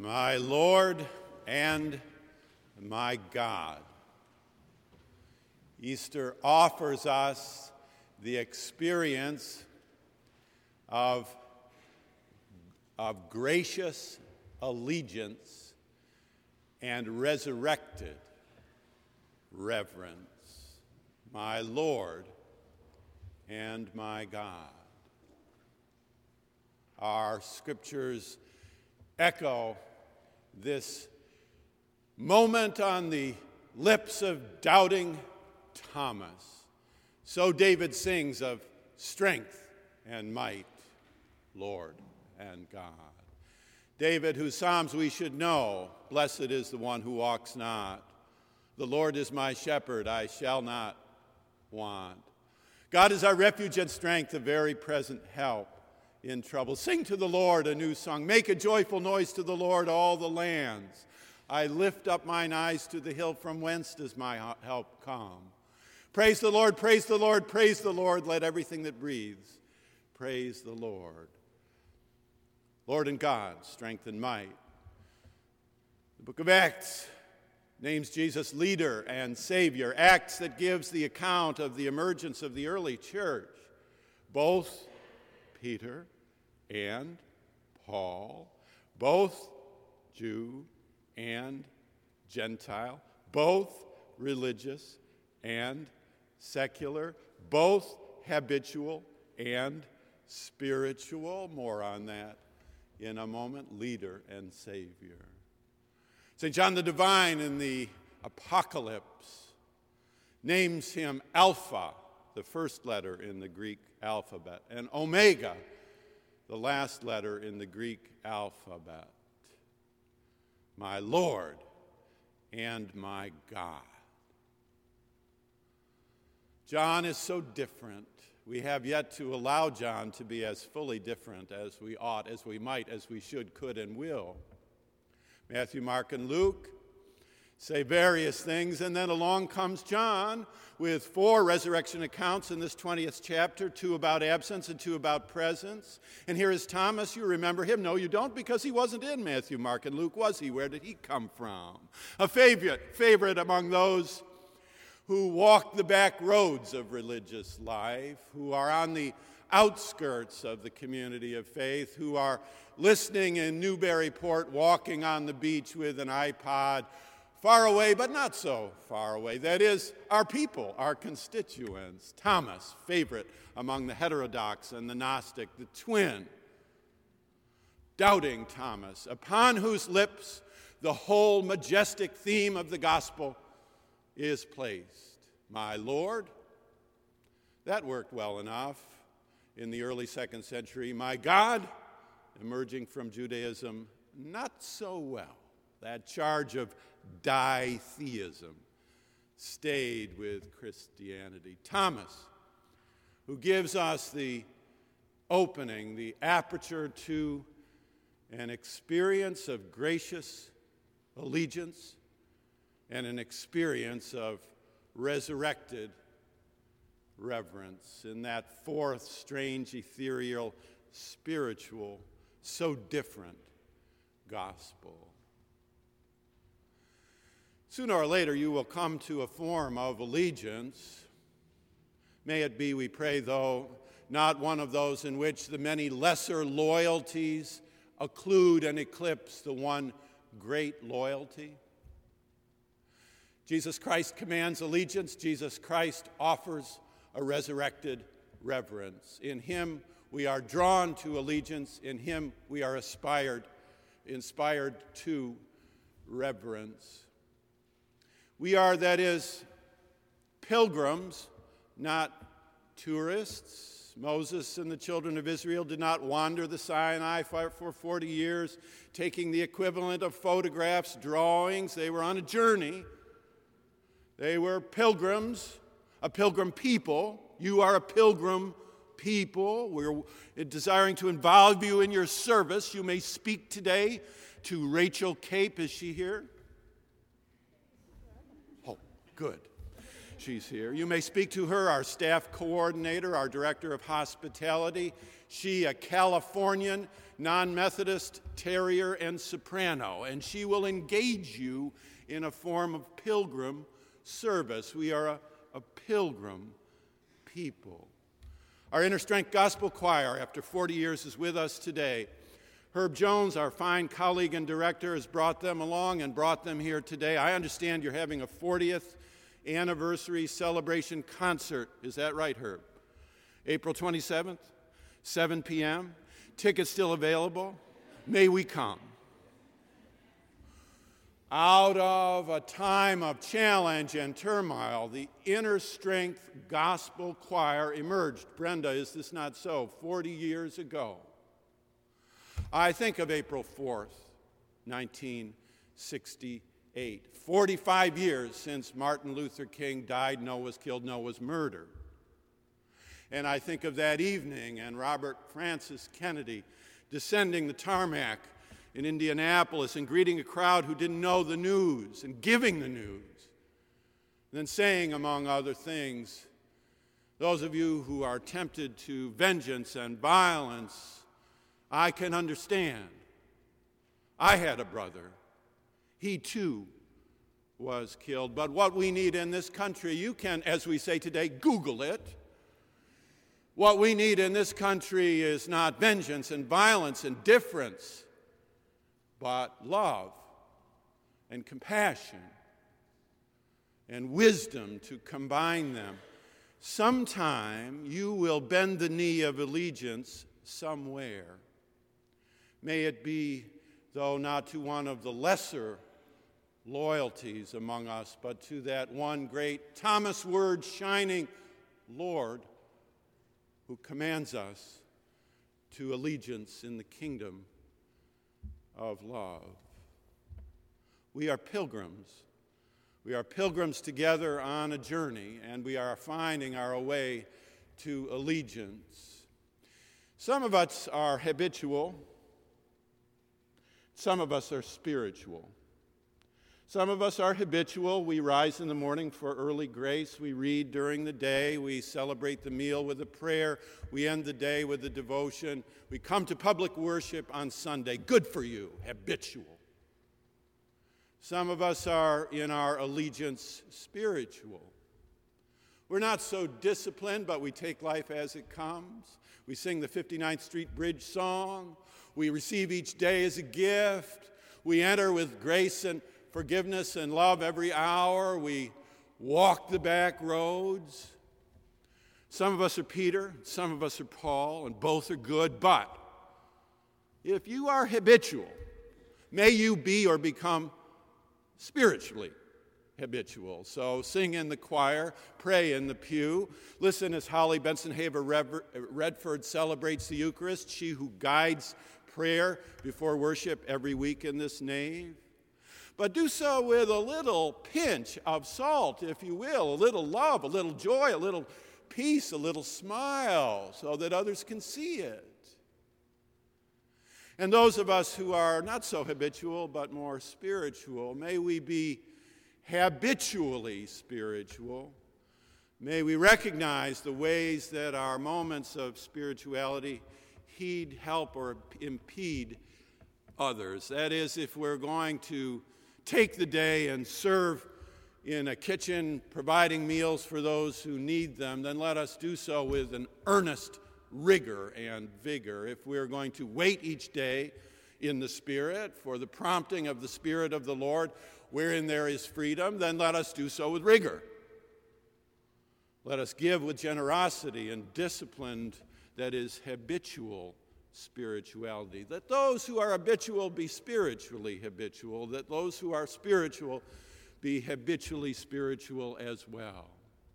My Lord and my God. Easter offers us the experience of gracious allegiance and resurrected reverence. My Lord and my God. Our scriptures echo this moment on the lips of doubting Thomas. So David sings of strength and might, Lord and God. David, whose Psalms we should know, blessed is the one who walks not. The Lord is my shepherd, I shall not want. God is our refuge and strength, a very present help in trouble. Sing to the Lord a new song. Make a joyful noise to the Lord, all the lands. I lift up mine eyes to the hill, from whence does my help come? Praise the Lord, praise the Lord, praise the Lord. Let everything that breathes praise the Lord. Lord and God, strength and might. The book of Acts names Jesus leader and Savior. Acts that gives the account of the emergence of the early church. Both Peter and Paul, both Jew and Gentile, both religious and secular, both habitual and spiritual. More on that in a moment. Leader and Savior. St. John the Divine in the Apocalypse names him Alpha, the first letter in the Greek alphabet, and Omega, the last letter in the Greek alphabet. My Lord and my God. John is so different. We have yet to allow John to be as fully different as we ought, as we might, as we should, could, and will. Matthew, Mark, and Luke say various things, and then along comes John with 4 resurrection accounts in this 20th chapter, 2 about absence and 2 about presence. And here is Thomas. You remember him? No, you don't, because he wasn't in Matthew, Mark, and Luke, was he? Where did he come from? A favorite among those who walk the back roads of religious life, who are on the outskirts of the community of faith, who are listening in Newburyport, walking on the beach with an iPod, far away, but not so far away. That is, our people, our constituents. Thomas, favorite among the heterodox and the Gnostic, the twin. Doubting Thomas, upon whose lips the whole majestic theme of the gospel is placed. My Lord. That worked well enough in the early 2nd century. My God, emerging from Judaism, not so well. That charge of ditheism stayed with Christianity. Thomas, who gives us the opening, the aperture to an experience of gracious allegiance and an experience of resurrected reverence in that 4th strange, ethereal, spiritual, so different gospel. Sooner or later, you will come to a form of allegiance. May it be, we pray, though, not one of those in which the many lesser loyalties occlude and eclipse the one great loyalty. Jesus Christ commands allegiance. Jesus Christ offers a resurrected reverence. In him we are drawn to allegiance. In him we are inspired to reverence. We are, that is, pilgrims, not tourists. Moses and the children of Israel did not wander the Sinai for 40 years, taking the equivalent of photographs, drawings. They were on a journey. They were pilgrims, a pilgrim people. You are a pilgrim people. We're desiring to involve you in your service. You may speak today to Rachel Cape. Is she here? Oh, good. She's here. You may speak to her, our staff coordinator, our director of hospitality. She, a Californian, non-Methodist, terrier, and soprano, and she will engage you in a form of pilgrim service. We are a pilgrim people. Our Inner Strength Gospel Choir, after 40 years, is with us today. Herb Jones, our fine colleague and director, has brought them along and brought them here today. I understand you're having a 40th anniversary celebration concert. Is that right, Herb? April 27th, 7 p.m. Tickets still available. May we come. Out of a time of challenge and turmoil, the Inner Strength Gospel Choir emerged. Brenda, is this not so? 40 years ago. I think of April 4th, 1968. 45 years since Martin Luther King died, Noah was killed, Noah was murdered. And I think of that evening and Robert Francis Kennedy descending the tarmac in Indianapolis and greeting a crowd who didn't know the news and giving the news. And then saying, among other things, those of you who are tempted to vengeance and violence, I can understand. I had a brother. He too was killed. But what we need in this country, you can, as we say today, Google it. What we need in this country is not vengeance and violence and difference, but love and compassion and wisdom to combine them. Sometime you will bend the knee of allegiance somewhere. May it be, though not to one of the lesser loyalties among us, but to that one great Thomas Word shining Lord who commands us to allegiance in the kingdom of love. We are pilgrims. We are pilgrims together on a journey, and we are finding our way to allegiance. Some of us are habitual. Some of us are spiritual. Some of us are habitual. We rise in the morning for early grace. We read during the day. We celebrate the meal with a prayer. We end the day with a devotion. We come to public worship on Sunday. Good for you, habitual. Some of us are in our allegiance spiritual. We're not so disciplined, but we take life as it comes. We sing the 59th Street Bridge song. We receive each day as a gift. We enter with grace and forgiveness and love every hour. We walk the back roads. Some of us are Peter, some of us are Paul, and both are good. But if you are habitual, may you be or become spiritually habitual. So sing in the choir, pray in the pew. Listen as Holly Benson-Haver Redford celebrates the Eucharist, she who guides prayer before worship every week in this nave. But do so with a little pinch of salt, if you will, a little love, a little joy, a little peace, a little smile, so that others can see it. And those of us who are not so habitual but more spiritual, may we be habitually spiritual. May we recognize the ways that our moments of spirituality heed, help, or impede others. That is, if we're going to take the day and serve in a kitchen, providing meals for those who need them, then let us do so with an earnest rigor and vigor. If we're going to wait each day in the Spirit for the prompting of the Spirit of the Lord, wherein there is freedom, then let us do so with rigor. Let us give with generosity and disciplined, that is, habitual spirituality. That those who are habitual be spiritually habitual, that those who are spiritual be habitually spiritual as well.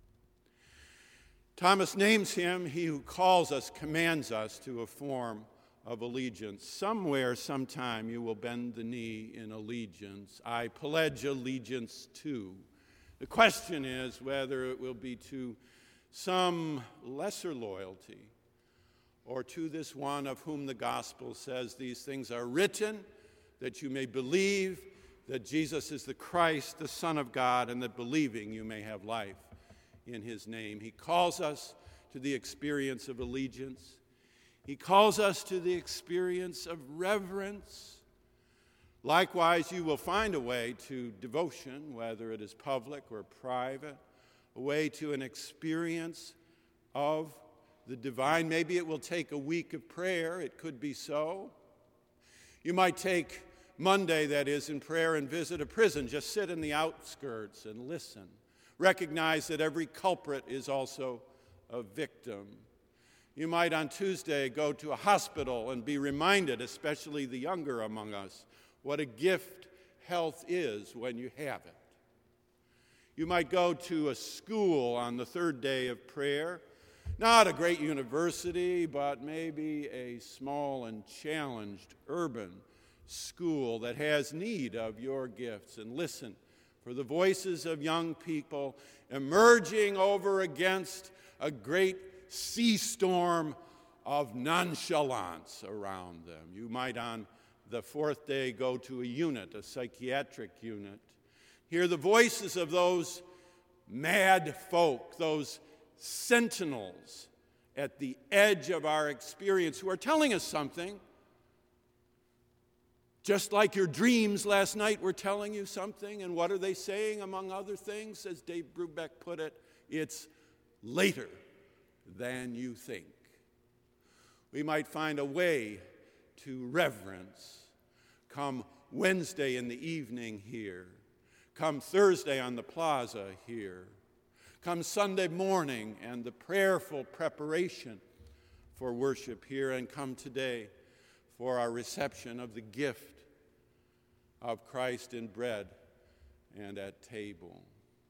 Thomas names him, he who calls us, commands us to a form of allegiance. Somewhere, sometime, you will bend the knee in allegiance. I pledge allegiance to. The question is whether it will be to some lesser loyalty or to this one of whom the gospel says these things are written, that you may believe that Jesus is the Christ, the Son of God, and that believing you may have life in his name. He calls us to the experience of allegiance. He calls us to the experience of reverence. Likewise, you will find a way to devotion, whether it is public or private, a way to an experience of the divine. Maybe it will take a week of prayer. It could be so. You might take Monday, that is, in prayer and visit a prison. Just sit in the outskirts and listen. Recognize that every culprit is also a victim. You might on Tuesday go to a hospital and be reminded, especially the younger among us, what a gift health is when you have it. You might go to a school on the third day of prayer, not a great university, but maybe a small and challenged urban school that has need of your gifts, and listen for the voices of young people emerging over against a great sea storm of nonchalance around them. You might on the fourth day go to a unit, a psychiatric unit, hear the voices of those mad folk, those sentinels at the edge of our experience who are telling us something, just like your dreams last night were telling you something. And what are they saying, among other things? As Dave Brubeck put it, it's later than you think. We might find a way to reverence. Come Wednesday in the evening here. Come Thursday on the plaza here. Come Sunday morning and the prayerful preparation for worship here. And come today for our reception of the gift of Christ in bread and at table.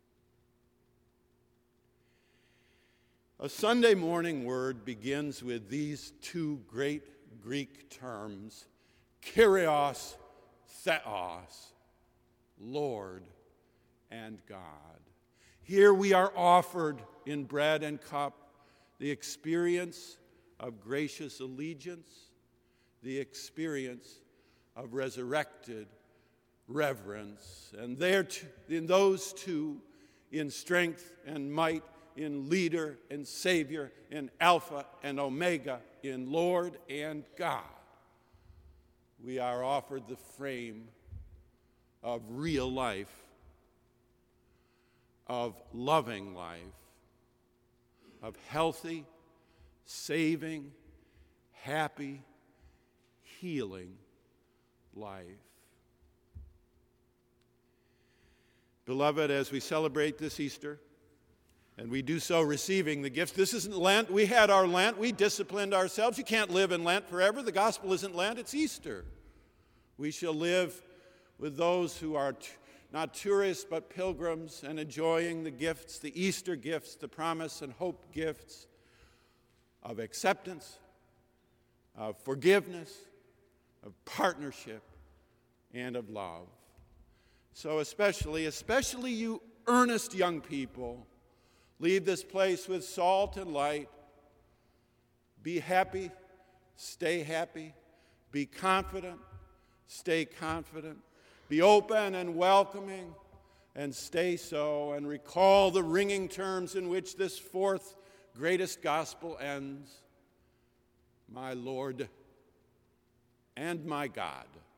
A Sunday morning word begins with these two great Greek terms, Kyrios, Theos, Lord and God. Here we are offered in bread and cup the experience of gracious allegiance, the experience of resurrected reverence. And there, in those two, in strength and might, in leader and Savior, in Alpha and Omega, in Lord and God, we are offered the frame of real life, of loving life, of healthy, saving, happy, healing life. Beloved, as we celebrate this Easter, and we do so receiving the gifts. This isn't Lent. We had our Lent. We disciplined ourselves. You can't live in Lent forever. The gospel isn't Lent. It's Easter. We shall live with those who are not tourists but pilgrims and enjoying the gifts, the Easter gifts, the promise and hope gifts of acceptance, of forgiveness, of partnership, and of love. So especially you earnest young people, leave this place with salt and light. Be happy, stay happy. Be confident, stay confident. Be open and welcoming, and stay so. And recall the ringing terms in which this fourth greatest gospel ends. My Lord and my God.